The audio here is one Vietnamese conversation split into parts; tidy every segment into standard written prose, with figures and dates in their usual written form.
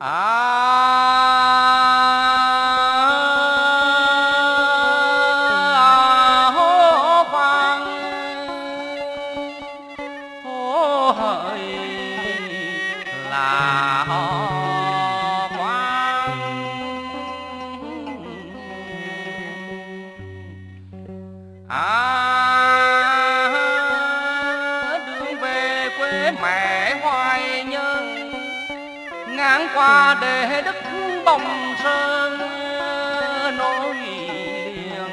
hô vang hô hỡi là hò khoan. Đường về quê mẹ hoài nhân, ngang qua để đất Bồng Sơn nối liền.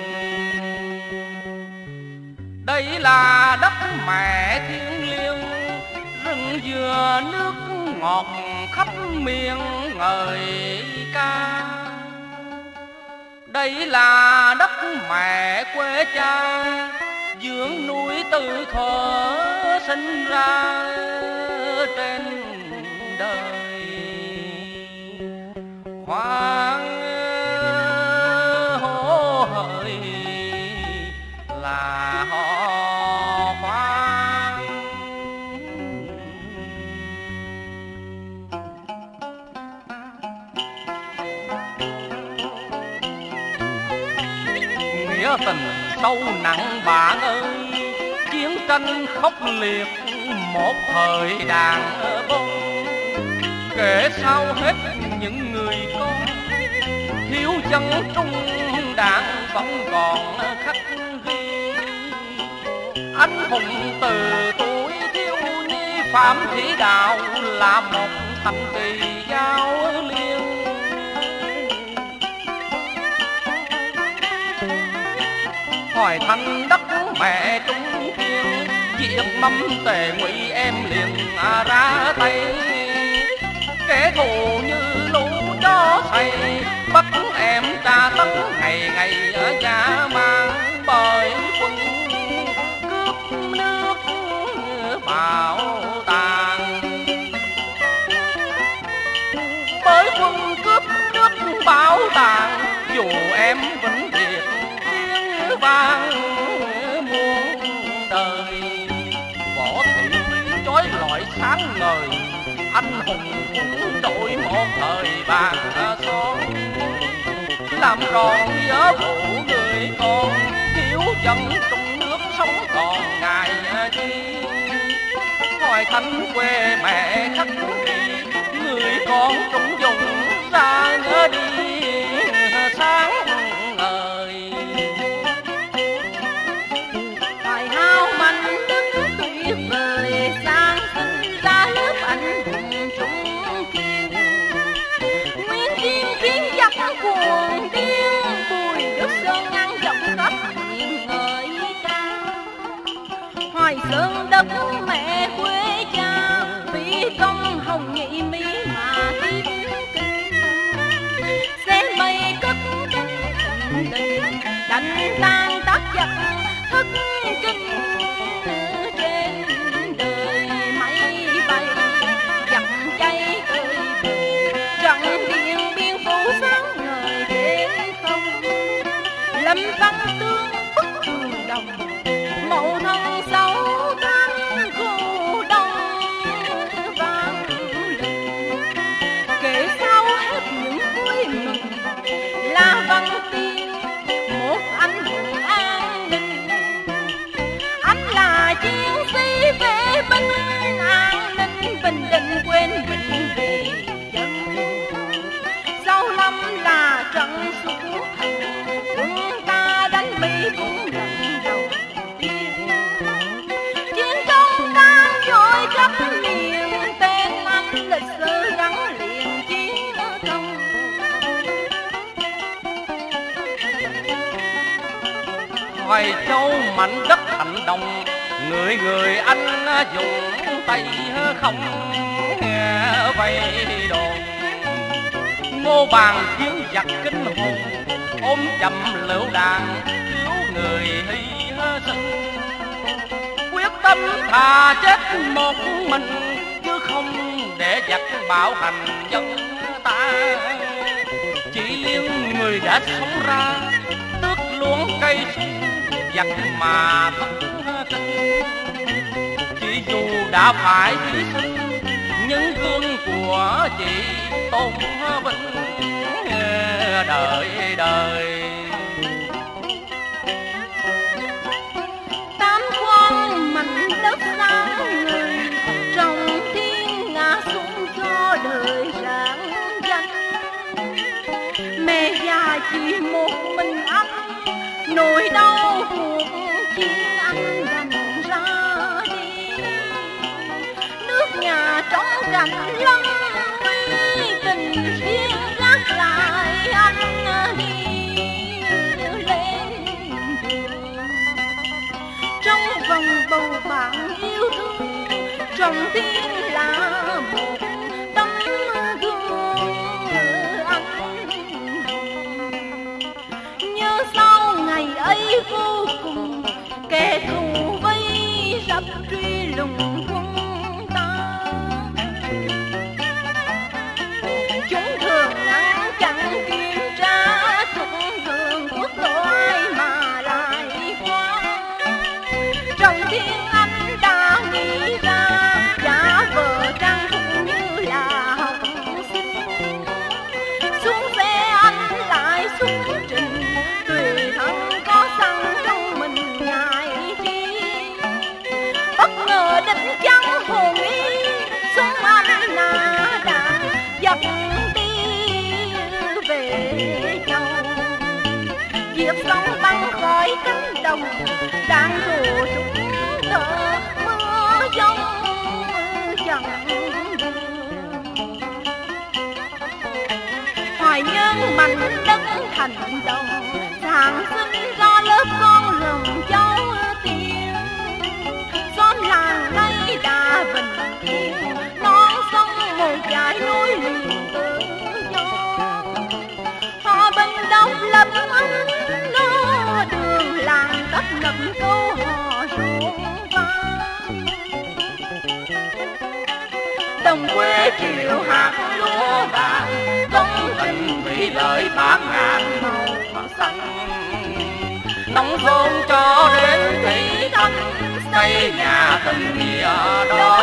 Đây là đất mẹ thiêng liêng, rừng dừa nước ngọt khắp miền ngời ca. Đây là đất mẹ quê cha, dưỡng nuôi từ thuở sinh ra trên đời. Khoan hô hỡi là họ khoan. Nghĩa tình sâu nặng bạn ơi, chiến tranh khốc liệt một thời đàn bông. Kể sao hết những người con thiếu dân trung đảng vẫn còn khắc ghi. Anh hùng từ tuổi thiếu nhi Phạm Thị Đạo là một thành trì giao liên. Hỏi thành đất mẹ trung kiên, diệt mâm Tề Ngụy em liền ra tay. Kẻ thù như lũ chó say, bắt em tra tấn ngày ngày ở nhà mang. Bởi quân cướp nước bảo tàng, bởi quân cướp nước bảo tàng. Dù em vĩnh biệt tiếng vang muôn đời, võ thị chói lọi sáng ngời. Anh hùng cũng đổi một thời bạc son, làm tròn nhớ phụ người con. Thiếu dân trong nước sống còn ngày chi, hỏi thánh quê mẹ khắc ghi. Người con trong vùng ra nhớ đi sáng ngời. Hoài hao mạnh đức tuyệt vời, sáng sinh ra lớp anh hùng trung kiên. Nguyên Kiên khiến giặc cuồng điên, Bùi Đức Sơn ngăn dọc khắp miền ngời ca. Hoài Sơn đất mẹ quê cha, vì công hồng nhị mỹ mà tiếp kinh. Xe mây cất cánh thịnh đình, đánh tan tác giặc thất kinh. Trên đời máy bay dặm cháy cười bời, trận Điện Biên Phủ sáng ngời đêm không. Lâm Văn Tương bức tường đồng, mậu thân 6 tháng khu đông vang lừng. Kể sao hết những vui mừng là Văn Tiên, một anh hùng an ninh. Anh là chiến sĩ vệ binh an ninh, Bình Định quên mình vì dân. Sau Lâm là trận xuống thần, quân ta đánh Mỹ cũng lần đầu tiên. Chiến công đang dội khắp miền, tên anh lịch sử gắn liền chiến công. Hoài Châu mảnh đất thành đồng, người người anh dùng tay không vây đồn. Ngô Bàn chiến giặc kinh hồn, ôm chầm lựu đạn cứu người hy sinh. Quyết tâm thà chết một mình, chứ không để giặc bạo hành dân ta. Chỉ liên người đã sống ra, tước luôn cây súng giặc mà thất kinh. Chỉ dù đã phải hy sinh, những gương của của chị tôn vinh đời đời. Tam quan mảnh đất sáng người, trong thiên ngã xuống cho đời rạng danh. Mẹ già chỉ một mình anh, nỗi đau cuộc chiến anh đành ra đi. Nước nhà trong cảnh lắm tình riêng gác lại anh đi lên đường. Trong vòng bầu bạn yêu thương, trong tiếng là một tấm gương anh. Nhớ sau ngày ấy vô cùng, kẻ thù vây rập truy lùng quân ta. Chúng thường ngăn chặn kiểm tra, thuận đường quốc lộ ai mà lại qua. Trong thiên anh đã nghĩ ra, giả vờ trang phục như là học sinh. Xuống xe anh lại xuống trình, tùy thân có xăng trong mình ngại chi. Bất ngờ địch trắng hồn y, xuống anh nã đạn dập đi về châu. Diệp sông băng khỏi cánh đồng, đạn rùa trúng thở mưa giông chẳng buồn. Hoài nhân mảnh đất thành đồng, sản sinh ra lớp con rồng cháu tiên. Xóm làng nay đã bình yên, non sông một dải núi liền tự do. Hòa bình độc lập anh nó đường làng tấp nập câu hò rộn vang. Đồng quê triệu hạt lúa vàng, công tình vì lợi bát ngàn màu xanh. Nông thôn cho đến thị thành, xây nhà tình nghĩa đó